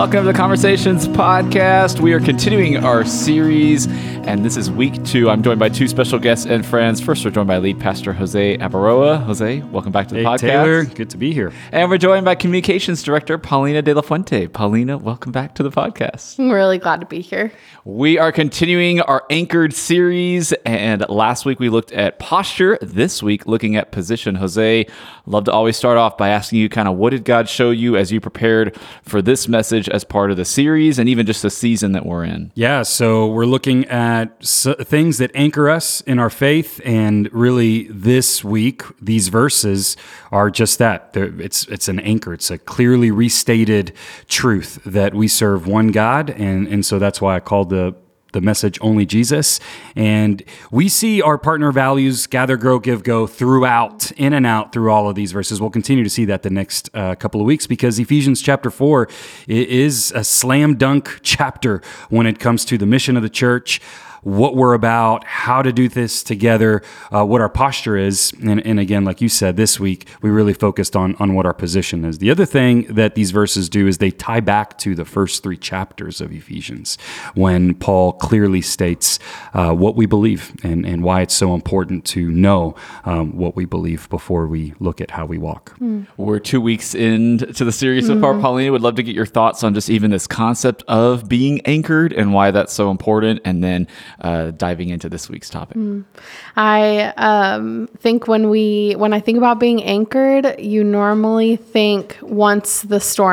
Welcome to the Conversations Podcast. We are continuing our series, and this is week 2. I'm joined by 2 special guests and friends. First, we're joined by lead pastor Jose Abaroa. Jose, welcome back to the podcast. Taylor, good to be here. And we're joined by communications director Paulina de la Fuente. Paulina, welcome back to the podcast. I'm really glad to be here. We are continuing our Anchored series, and last week we looked at posture. This week, looking at position. Jose, love to always start off by asking you kind of what did God show you as you prepared for this message as part of the series and even just the season that we're in? Yeah, so we're looking at things that anchor us in our faith, and really this week, these verses are just that. It's an anchor. It's a clearly restated truth that we serve one God, and so that's why I called the message Only Jesus. And we see our partner values, gather, grow, give, go, throughout, in and out through all of these verses. We'll continue to see that the next couple of weeks, because Ephesians chapter 4 is a slam dunk chapter when it comes to the mission of the church, what we're about, how to do this together, what our posture is. And again, like you said, this week, we really focused on what our position is. The other thing that these verses do is they tie back to the first 3 chapters of Ephesians, when Paul clearly states what we believe and why it's so important to know what we believe before we look at how we walk. We're 2 weeks into the series so far. Paulina, would love to get your thoughts on just even this concept of being anchored and why that's so important, and then diving into this week's topic. I think when I think about being anchored, you normally think once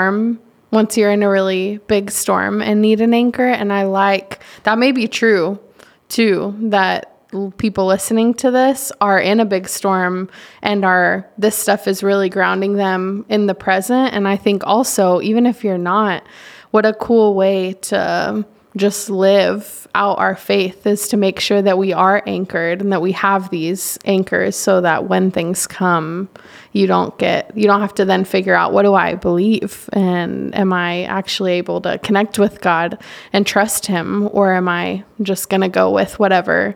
you're in a really big storm and need an anchor. And I like, that may be true too, that people listening to this are in a big storm and this stuff is really grounding them in the present. And I think also, even if you're not, what a cool way to just live out our faith is to make sure that we are anchored and that we have these anchors, so that when things come, you don't have to then figure out, what do I believe? And am I actually able to connect with God and trust Him? Or am I just going to go with whatever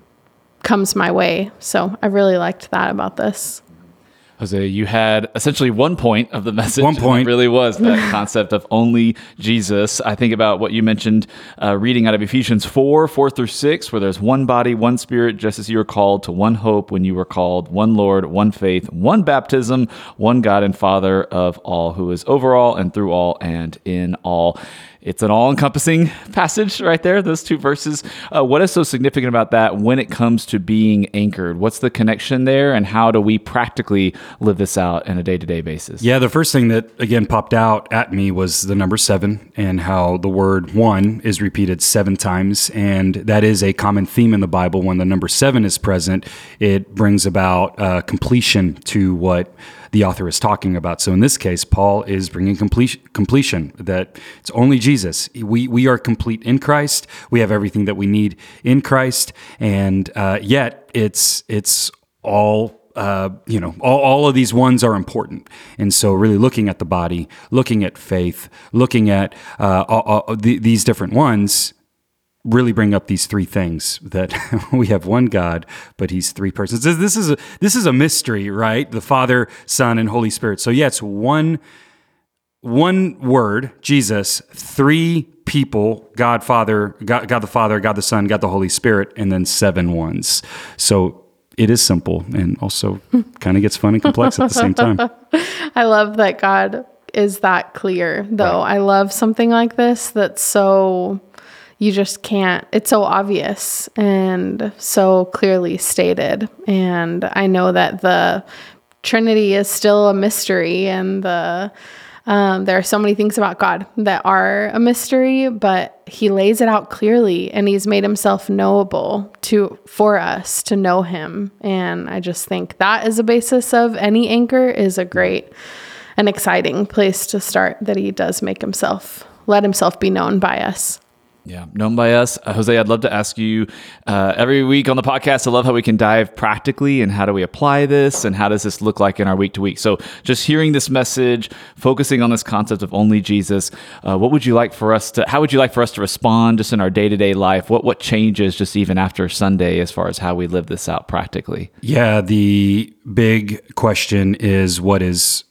comes my way? So I really liked that about this. Jose, you had essentially one point of the message. One point. It really was that concept of only Jesus. I think about what you mentioned, reading out of Ephesians 4:4-6, where there's one body, one spirit, just as you were called to one hope when you were called, one Lord, one faith, one baptism, one God and Father of all, who is over all and through all and in all. It's an all-encompassing passage right there, those 2 verses. What is so significant about that when it comes to being anchored? What's the connection there, and how do we practically live this out on a day-to-day basis? Yeah, the first thing that, again, popped out at me was the number 7, and how the word one is repeated 7 times. And that is a common theme in the Bible. When the number 7 is present, it brings about completion to what the author is talking about. So in this case, Paul is bringing completion, that it's only Jesus. We are complete in Christ. We have everything that we need in Christ. And yet it's all, all of these ones are important. And so really looking at the body, looking at faith, looking at these different ones, really bring up these 3 things, that we have one God, but He's 3 persons. This is a mystery, right? The Father, Son, and Holy Spirit. So yeah, it's one word, Jesus, 3 people, God Father, God the Father, God the Son, God the Holy Spirit, and then 7 ones. So it is simple, and also kind of gets fun and complex at the same time. I love that God is that clear, though. Right. I love something like this that's so... you just can't, it's so obvious and so clearly stated. And I know that the Trinity is still a mystery, and there are so many things about God that are a mystery, but He lays it out clearly, and He's made Himself knowable for us to know Him. And I just think that is a basis of any anchor, is a great and exciting place to start, that He does let Himself be known by us. Yeah, known by us. Jose, I'd love to ask you every week on the podcast, I love how we can dive practically and how do we apply this and how does this look like in our week to week. So just hearing this message, focusing on this concept of only Jesus, how would you like for us to respond just in our day-to-day life? What changes just even after Sunday as far as how we live this out practically? Yeah, the big question is, what is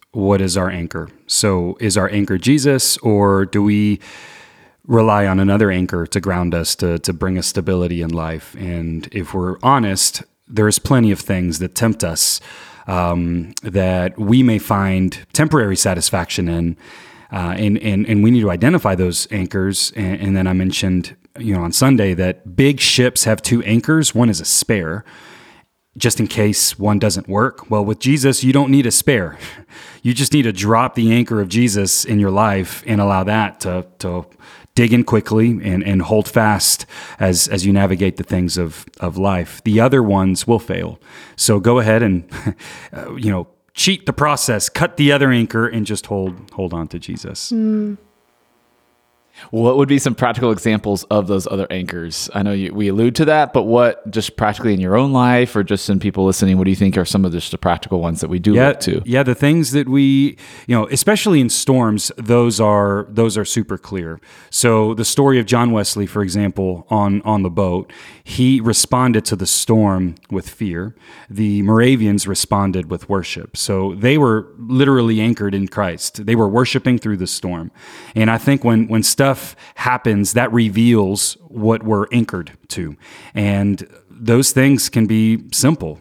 what is our anchor? So is our anchor Jesus, or do we rely on another anchor to ground us, to bring us stability in life? And if we're honest, there's plenty of things that tempt us that we may find temporary satisfaction in. And we need to identify those anchors. And then I mentioned, on Sunday that big ships have two anchors. One is a spare, just in case one doesn't work. Well, with Jesus, you don't need a spare. You just need to drop the anchor of Jesus in your life and allow that to dig in quickly and hold fast as you navigate the things of life. The other ones will fail. So go ahead and, cheat the process, cut the other anchor, and just hold on to Jesus. What would be some practical examples of those other anchors? I know we allude to that, but what just practically in your own life or just in people listening, what do you think are some of just the practical ones that we do look to? Yeah, the things that we, especially in storms, those are super clear. So the story of John Wesley, for example, on the boat, he responded to the storm with fear. The Moravians responded with worship. So they were literally anchored in Christ. They were worshiping through the storm. And I think when stuff happens, that reveals what we're anchored to. And those things can be simple,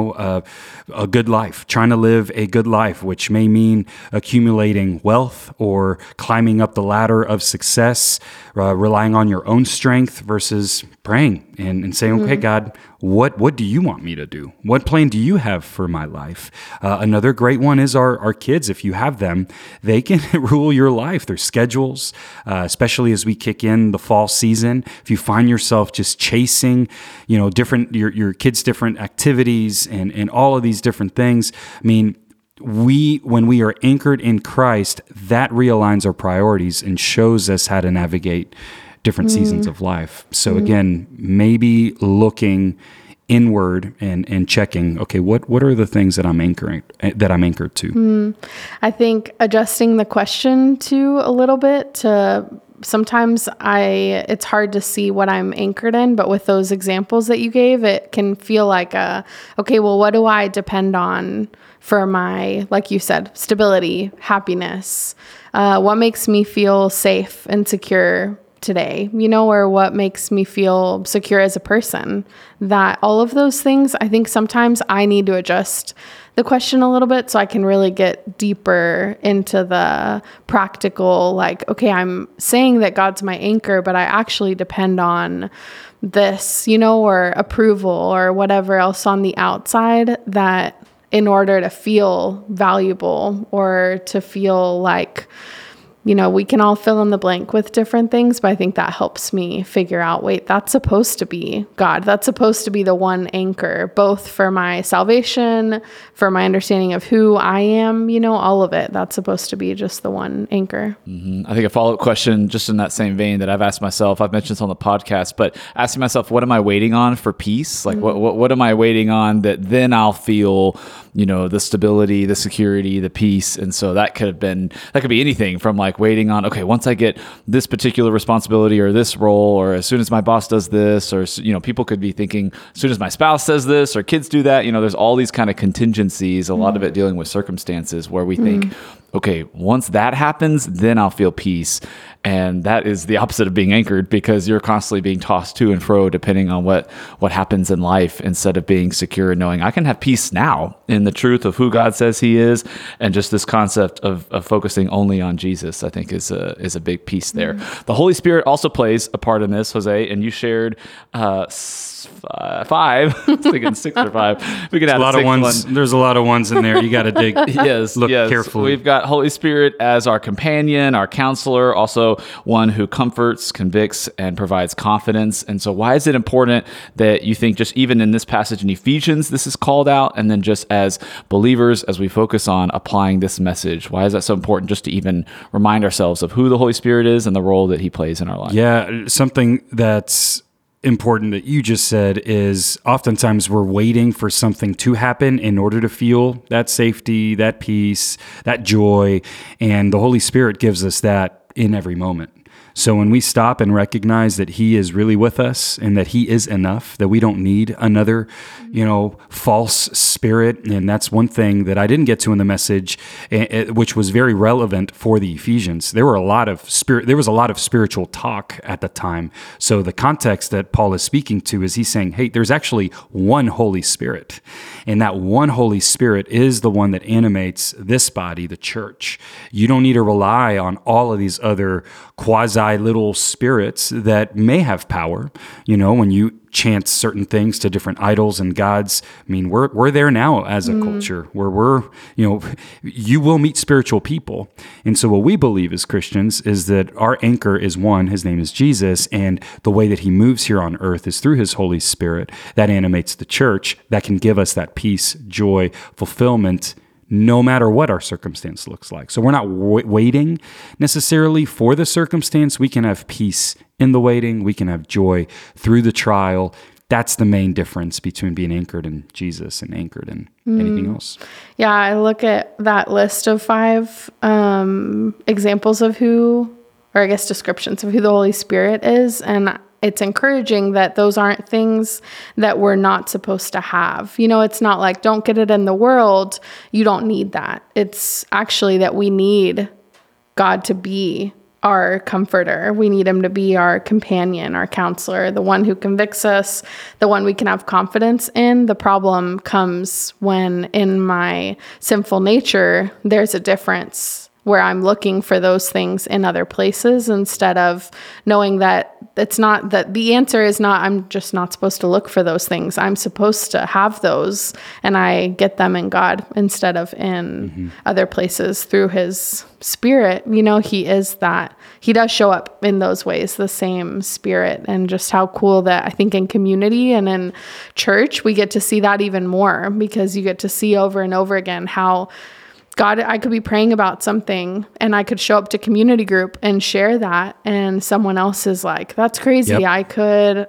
a good life, trying to live a good life, which may mean accumulating wealth or climbing up the ladder of success, relying on your own strength versus praying and saying, okay, God, what do you want me to do? What plan do you have for my life? Another great one is our kids. If you have them, they can rule your life, their schedules, especially as we kick in the fall season. If you find yourself just chasing, your kids' different activities and all of these different things, I mean, when we are anchored in Christ, that realigns our priorities and shows us how to navigate different seasons of life. So again, maybe looking inward and checking, okay, what are the things that I'm anchored to? I think adjusting the question to a little bit to sometimes it's hard to see what I'm anchored in, but with those examples that you gave, it can feel like okay, well, what do I depend on for my, like you said, stability, happiness? What makes me feel safe and secure today, or what makes me feel secure as a person? That all of those things, I think sometimes I need to adjust the question a little bit so I can really get deeper into the practical, like, okay, I'm saying that God's my anchor, but I actually depend on this, or approval or whatever else on the outside, that in order to feel valuable or to feel like, we can all fill in the blank with different things, but I think that helps me figure out, wait, that's supposed to be God. That's supposed to be the one anchor, both for my salvation, for my understanding of who I am, all of it. That's supposed to be just the one anchor. I think a follow-up question, just in that same vein that I've asked myself, I've mentioned this on the podcast, but asking myself, what am I waiting on for peace? Like what am I waiting on that then I'll feel, the stability, the security, the peace. And so that could be anything from like waiting on, okay, once I get this particular responsibility or this role, or as soon as my boss does this, or, people could be thinking as soon as my spouse does this or kids do that, there's all these kind of contingencies, a lot of it dealing with circumstances where we think, okay, once that happens, then I'll feel peace. And that is the opposite of being anchored, because you're constantly being tossed to and fro depending on what happens in life, instead of being secure and knowing I can have peace now in the truth of who God says he is. And just this concept of focusing only on Jesus, I think is a big piece there. The Holy Spirit also plays a part in this, Jose, and you shared 5. I was thinking 6 or 5. We could add a lot of ones. There's a lot of ones in there. You got to dig. Look carefully. We've got Holy Spirit as our companion, our counselor, also one who comforts, convicts, and provides confidence. And so why is it important that you think just even in this passage in Ephesians, this is called out? And then just as believers, as we focus on applying this message, why is that so important just to even remind ourselves of who the Holy Spirit is and the role that he plays in our life? Yeah, something that's important that you just said is oftentimes we're waiting for something to happen in order to feel that safety, that peace, that joy, and the Holy Spirit gives us that in every moment. So when we stop and recognize that he is really with us and that he is enough, that we don't need another, false spirit. And that's one thing that I didn't get to in the message, which was very relevant for the Ephesians. There was a lot of spiritual talk at the time. So the context that Paul is speaking to is he's saying, hey, there's actually one Holy Spirit. And that one Holy Spirit is the one that animates this body, the church. You don't need to rely on all of these other quasi little spirits that may have power. When you chant certain things to different idols and gods, I mean, we're there now as a culture where you will meet spiritual people. And so what we believe as Christians is that our anchor is one, his name is Jesus, and the way that he moves here on earth is through his Holy Spirit that animates the church, that can give us that peace, joy, fulfillment, no matter what our circumstance looks like. So we're not waiting necessarily for the circumstance. We can have peace in the waiting. We can have joy through the trial. That's the main difference between being anchored in Jesus and anchored in anything else. Yeah, I look at that list of 5 examples of descriptions of who the Holy Spirit is, and it's encouraging that those aren't things that we're not supposed to have. It's not like, don't get it in the world. You don't need that. It's actually that we need God to be our comforter. We need him to be our companion, our counselor, the one who convicts us, the one we can have confidence in. The problem comes when in my sinful nature, there's a difference where I'm looking for those things in other places instead of knowing that it's not that the answer is not, I'm just not supposed to look for those things. I'm supposed to have those, and I get them in God instead of in other places through his Spirit. He is that. He does show up in those ways, the same Spirit, and just how cool that I think in community and in church, we get to see that even more, because you get to see over and over again how God, I could be praying about something and I could show up to community group and share that, and someone else is like, that's crazy. Yep.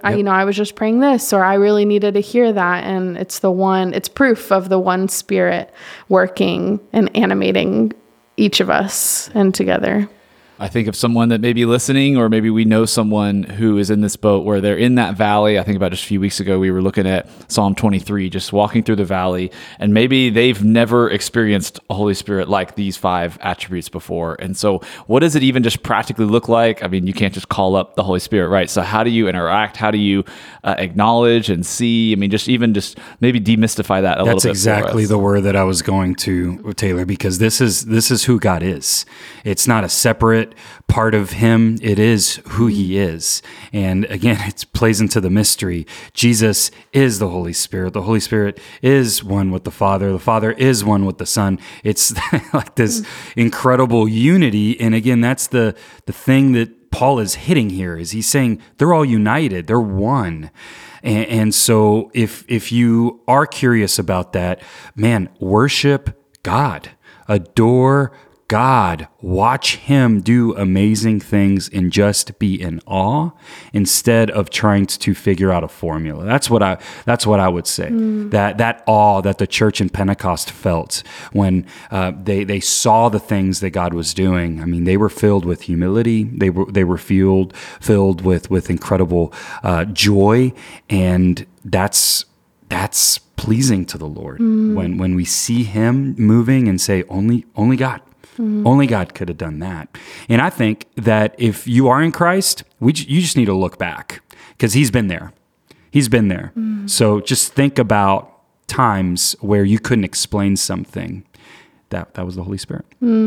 I was just praying this, or I really needed to hear that. And it's proof of the one Spirit working and animating each of us and together. I think of someone that may be listening, or maybe we know someone who is in this boat where they're in that valley. I think about just a few weeks ago, we were looking at Psalm 23, just walking through the valley, and maybe they've never experienced a Holy Spirit like these 5 attributes before. And so what does it even just practically look like? I mean, you can't just call up the Holy Spirit, right? So how do you interact? How do you acknowledge and see? I mean, just maybe demystify that a little bit. That's exactly the word that I was going to, Taylor, because this is who God is. It's not a separate part of him. It is who he is. And again, it plays into the mystery. Jesus is the Holy Spirit. The Holy Spirit is one with the Father. The Father is one with the Son. It's like this incredible unity. And again, that's the thing that Paul is hitting here, is he's saying they're all united. They're one. And so if you are curious about that, man, worship God, adore God, watch him do amazing things and just be in awe instead of trying to figure out a formula. That's what I would say. That awe that the church in Pentecost felt when they saw the things that God was doing. I mean, they were filled with humility. They were filled with incredible joy, and that's pleasing to the Lord when we see him moving and say, only God. Only God could have done that. And I think that if you are in Christ, you just need to look back, because he's been there. He's been there. So just think about times where you couldn't explain something. That was the Holy Spirit.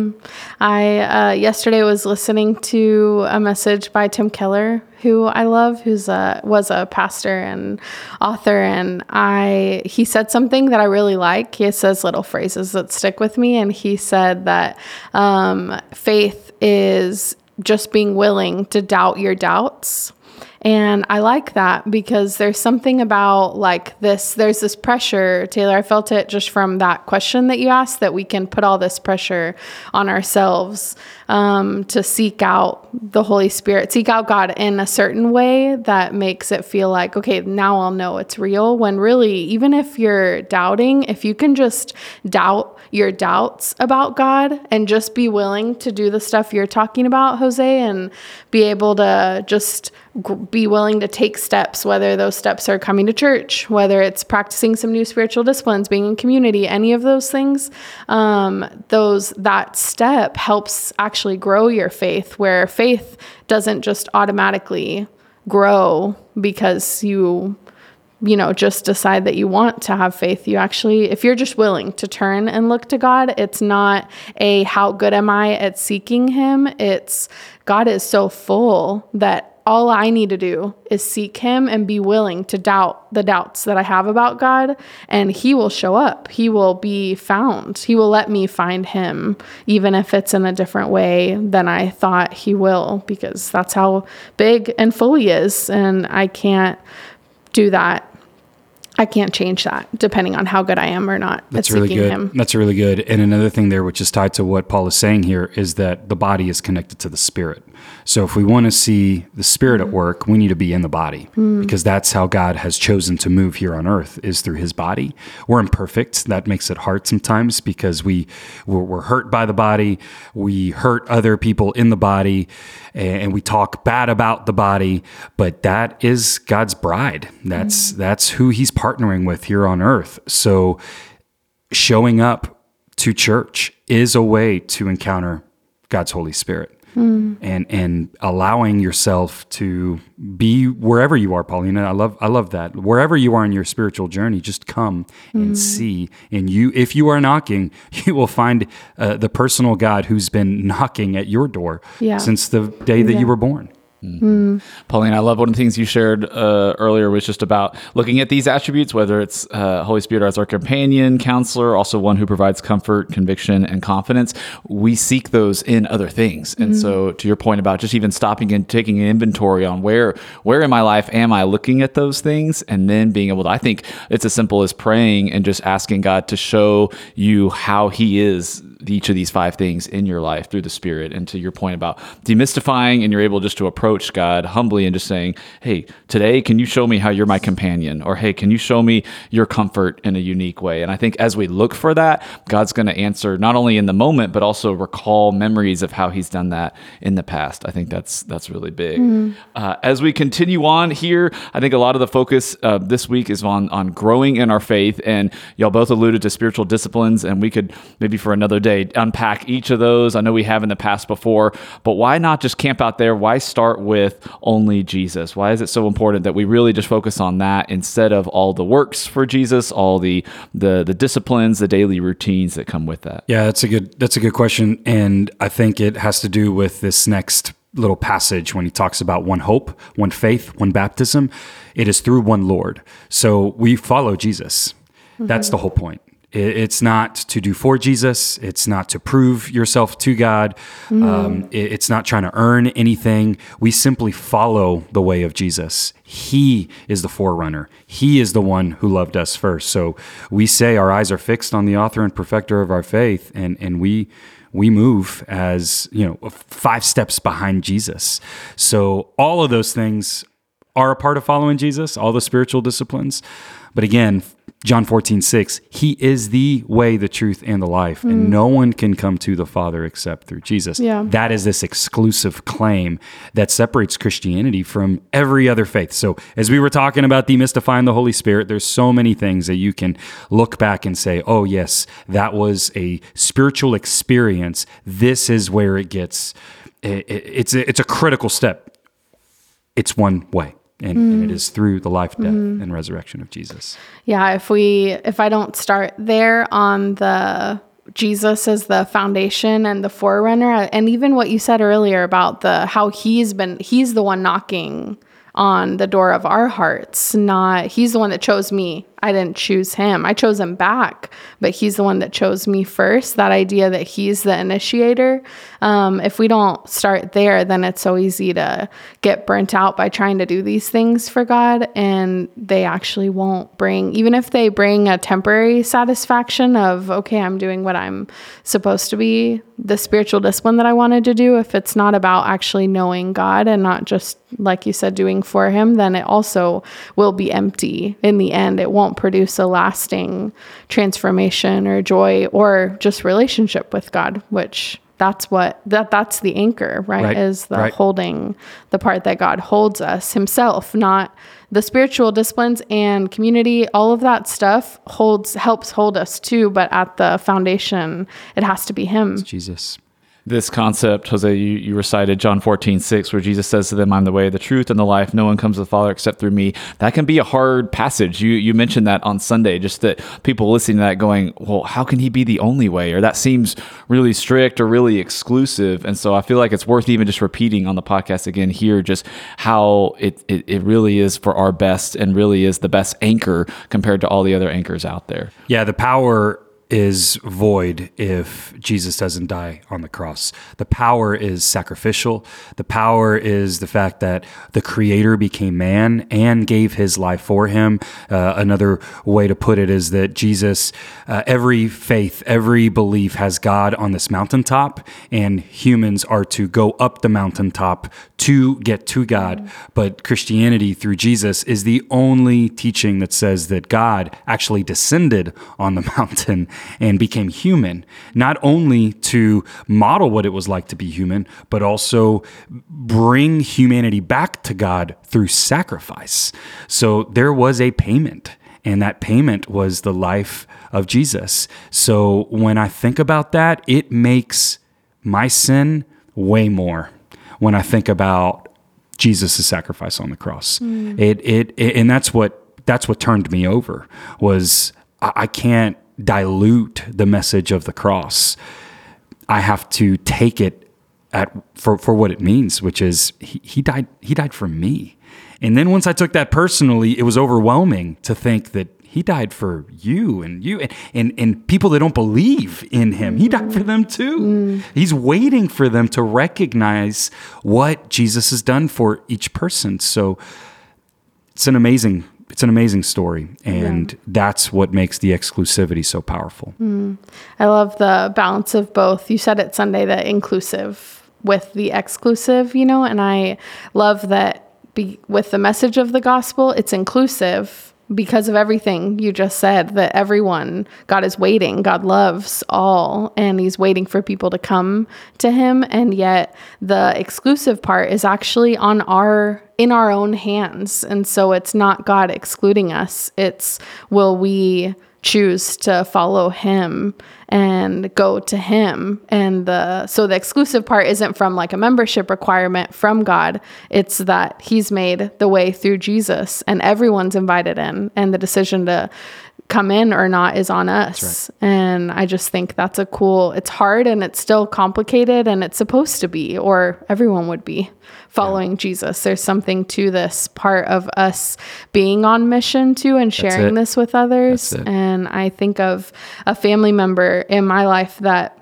I yesterday was listening to a message by Tim Keller, who I love, was a pastor and author, and he said something that I really like. He says little phrases that stick with me, and he said that faith is just being willing to doubt your doubts And I like that because there's something about like this, there's this pressure, Taylor, I felt it just from that question that you asked, that we can put all this pressure on ourselves to seek out the Holy Spirit, seek out God in a certain way that makes it feel like, okay, now I'll know it's real. When really, even if you're doubting, if you can just doubt your doubts about God and just be willing to do the stuff you're talking about, Jose, and be able to just be willing to take steps, whether those steps are coming to church, whether it's practicing some new spiritual disciplines, being in community, any of those things, that step helps actually grow your faith, where faith doesn't just automatically grow because you just decide that you want to have faith. You actually, if you're just willing to turn and look to God, it's not how good am I at seeking him? It's God is so full that all I need to do is seek him and be willing to doubt the doubts that I have about God, and he will show up. He will be found. He will let me find him, even if it's in a different way than I thought he will, because that's how big and full he is. And I can't do that. I can't change that depending on how good I am or not at seeking him. That's really good. And another thing there, which is tied to what Paul is saying here, is that the body is connected to the spirit. So if we want to see the spirit at work, we need to be in the body, because that's how God has chosen to move here on earth, is through his body. We're imperfect. That makes it hard sometimes because we're hurt by the body. We hurt other people in the body, and we talk bad about the body, but that is God's bride. That's who he's partnering with here on earth. So showing up to church is a way to encounter God's Holy Spirit. And allowing yourself to be wherever you are, Paulina. I love that. Wherever you are in your spiritual journey, just come and see. And if you are knocking, you will find the personal God who's been knocking at your door since the day that you were born. Pauline, I love one of the things you shared earlier was just about looking at these attributes, whether it's Holy Spirit as our companion, counselor, also one who provides comfort, conviction, and confidence. We seek those in other things. And so to your point about just even stopping and taking an inventory on where in my life am I looking at those things, and then being able to, I think it's as simple as praying and just asking God to show you how he is each of these 5 things in your life through the Spirit. And to your point about demystifying, and you're able just to approach God humbly and just saying, hey, today, can you show me how you're my companion? Or, hey, can you show me your comfort in a unique way? And I think as we look for that, God's going to answer not only in the moment, but also recall memories of how he's done that in the past. I think that's really big. As we continue on here, I think a lot of the focus this week is on growing in our faith. And y'all both alluded to spiritual disciplines, and we could maybe for another day unpack each of those. I know we have in the past before, but why not just camp out there? Why start with only Jesus? Why is it so important that we really just focus on that instead of all the works for Jesus, all the disciplines, the daily routines that come with that? Yeah, that's a good question. And I think it has to do with this next little passage when he talks about one hope, one faith, one baptism. It is through one Lord. So we follow Jesus. That's the whole point. It's not to do for Jesus. It's not to prove yourself to God. It's not trying to earn anything. We simply follow the way of Jesus. He is the forerunner. He is the one who loved us first. So we say our eyes are fixed on the author and perfecter of our faith, and we move as 5 steps behind Jesus. So all of those things are a part of following Jesus, all the spiritual disciplines. But again, John 14:6, he is the way, the truth, and the life, and no one can come to the Father except through Jesus. Yeah. That is this exclusive claim that separates Christianity from every other faith. So as we were talking about demystifying the Holy Spirit, there's so many things that you can look back and say, oh yes, that was a spiritual experience. This is where it gets, it's a critical step. It's one way. And it is through the life, death, and resurrection of Jesus. Yeah, if I don't start there on the Jesus as the foundation and the forerunner, and even what you said earlier about how he's the one knocking on the door of our hearts, he's the one that chose me I didn't choose him. I chose him back, but he's the one that chose me first. That idea that he's the initiator. If we don't start there, then it's so easy to get burnt out by trying to do these things for God. And they actually won't bring, even if they bring a temporary satisfaction of, okay, I'm doing what I'm supposed to be, the spiritual discipline that I wanted to do, if it's not about actually knowing God and not just, like you said, doing for him, then it also will be empty in the end. It won't produce a lasting transformation or joy or just relationship with God, which that's the anchor, right? Is the holding the part that God holds us himself, not the spiritual disciplines and community. All of that stuff helps hold us too, but at the foundation, it has to be him. It's Jesus. This concept, Jose, you recited John 14:6, where Jesus says to them, I'm the way, the truth, and the life. No one comes to the Father except through me. That can be a hard passage. You mentioned that on Sunday, just that people listening to that going, well, how can he be the only way? Or that seems really strict or really exclusive. And so I feel like it's worth even just repeating on the podcast again here, just how it really is for our best and really is the best anchor compared to all the other anchors out there. Yeah, the power is void if Jesus doesn't die on the cross. The power is sacrificial. The power is the fact that the Creator became man and gave his life for him. Another way to put it is that Jesus, every faith, every belief has God on this mountaintop, and humans are to go up the mountaintop to get to God. But Christianity through Jesus is the only teaching that says that God actually descended on the mountain and became human, not only to model what it was like to be human, but also bring humanity back to God through sacrifice. So there was a payment, and that payment was the life of Jesus. So when I think about that, it makes my sin way more when I think about Jesus' sacrifice on the cross. And that's what turned me over, was I can't dilute the message of the cross. I have to take it for what it means, which is he died for me. And then once I took that personally, it was overwhelming to think that he died for you and people that don't believe in him. He died for them too. He's waiting for them to recognize what Jesus has done for each person. So it's an amazing story, and that's what makes the exclusivity so powerful. I love the balance of both. You said it Sunday, the inclusive with the exclusive, and I love that with the message of the gospel, it's inclusive because of everything you just said, that everyone, God is waiting. God loves all, and he's waiting for people to come to him. And yet the exclusive part is actually in our own hands. And so it's not God excluding us. It's, will we choose to follow him and go to him? And so the exclusive part isn't from like a membership requirement from God. It's that he's made the way through Jesus, and everyone's invited in, and the decision to come in or not is on us. Right. And I just think that's it's hard, and it's still complicated, and it's supposed to be, or everyone would be following Jesus. There's something to this part of us being on mission too, and sharing this with others. And I think of a family member in my life that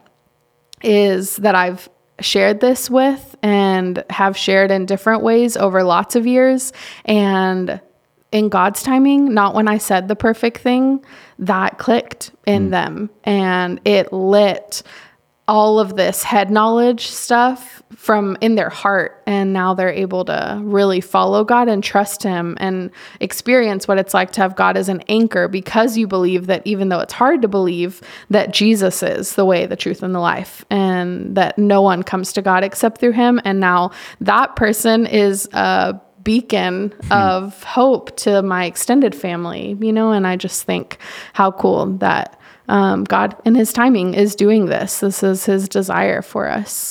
I've shared this with and have shared in different ways over lots of years. And in God's timing, not when I said the perfect thing, that clicked in them, and it lit all of this head knowledge stuff from in their heart. And now they're able to really follow God and trust him and experience what it's like to have God as an anchor, because you believe that, even though it's hard to believe, that Jesus is the way, the truth, and the life, and that no one comes to God except through him. And now that person is a beacon of hope to my extended family, and I just think how cool that God in his timing is doing this. This is his desire for us.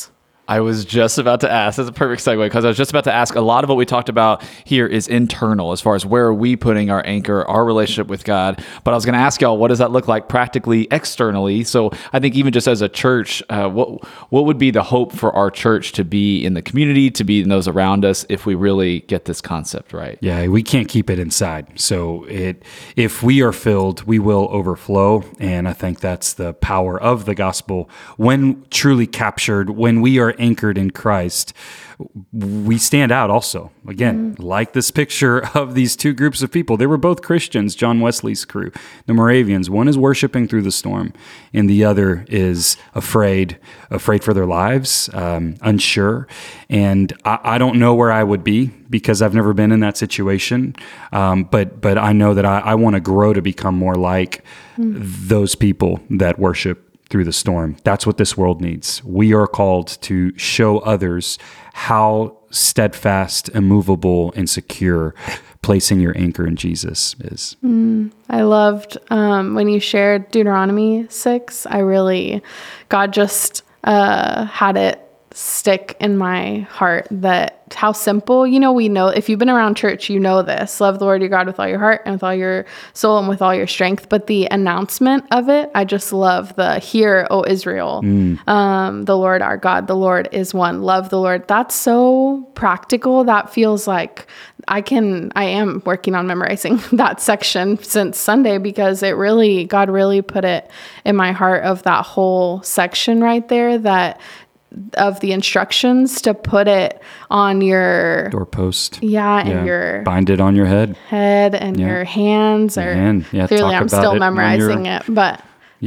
I was just about to ask. That's a perfect segue, because I was just about to ask. A lot of what we talked about here is internal, as far as where are we putting our anchor, our relationship with God. But I was going to ask y'all, what does that look like practically, externally? So I think even just as a church, what would be the hope for our church to be in the community, to be in those around us, if we really get this concept right? Yeah, we can't keep it inside. So if we are filled, we will overflow. And I think that's the power of the gospel. When truly captured, when we are anchored in Christ, we stand out also. Again, like this picture of these two groups of people. They were both Christians, John Wesley's crew, the Moravians. One is worshiping through the storm, and the other is afraid for their lives, unsure. And I don't know where I would be, because I've never been in that situation. But I know that I want to grow to become more like those people that worship through the storm. That's what this world needs. We are called to show others how steadfast, immovable, and secure placing your anchor in Jesus is. I loved when you shared Deuteronomy 6. God just had it stick in my heart that how simple, we know, if you've been around church, you know this, love the Lord your God with all your heart and with all your soul and with all your strength. But the announcement of it, I just love the "Hear, O Israel, the Lord our God, the Lord is one. Love the Lord." That's so practical. That feels like I am working on memorizing that section since Sunday, because God really put it in my heart of that whole section right there, of the instructions to put it on your doorpost. And your bind it on your head and your hands. Clearly, I'm still memorizing it, but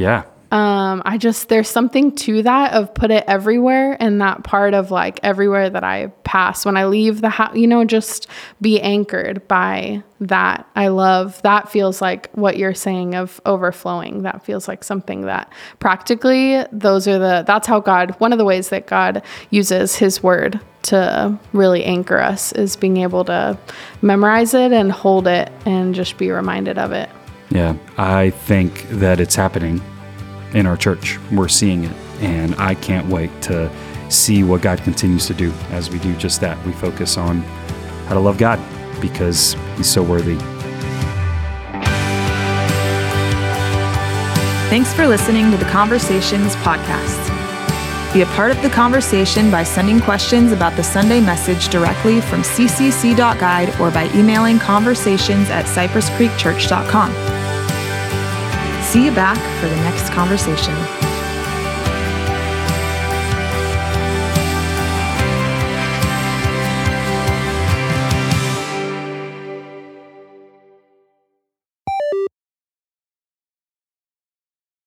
there's something to that of put it everywhere, and that part of like everywhere that I pass when I leave the house, just be anchored by that. I love that. Feels like what you're saying of overflowing. That feels like something that practically that's how one of the ways that God uses his word to really anchor us is being able to memorize it and hold it and just be reminded of it. Yeah. I think that it's happening in our church. We're seeing it, and I can't wait to see what God continues to do as we do just that. We focus on how to love God because he's so worthy. Thanks for listening to the Conversations podcast. Be a part of the conversation by sending questions about the Sunday message directly from ccc.guide or by emailing conversations@cypresscreekchurch.com. See you back for the next conversation.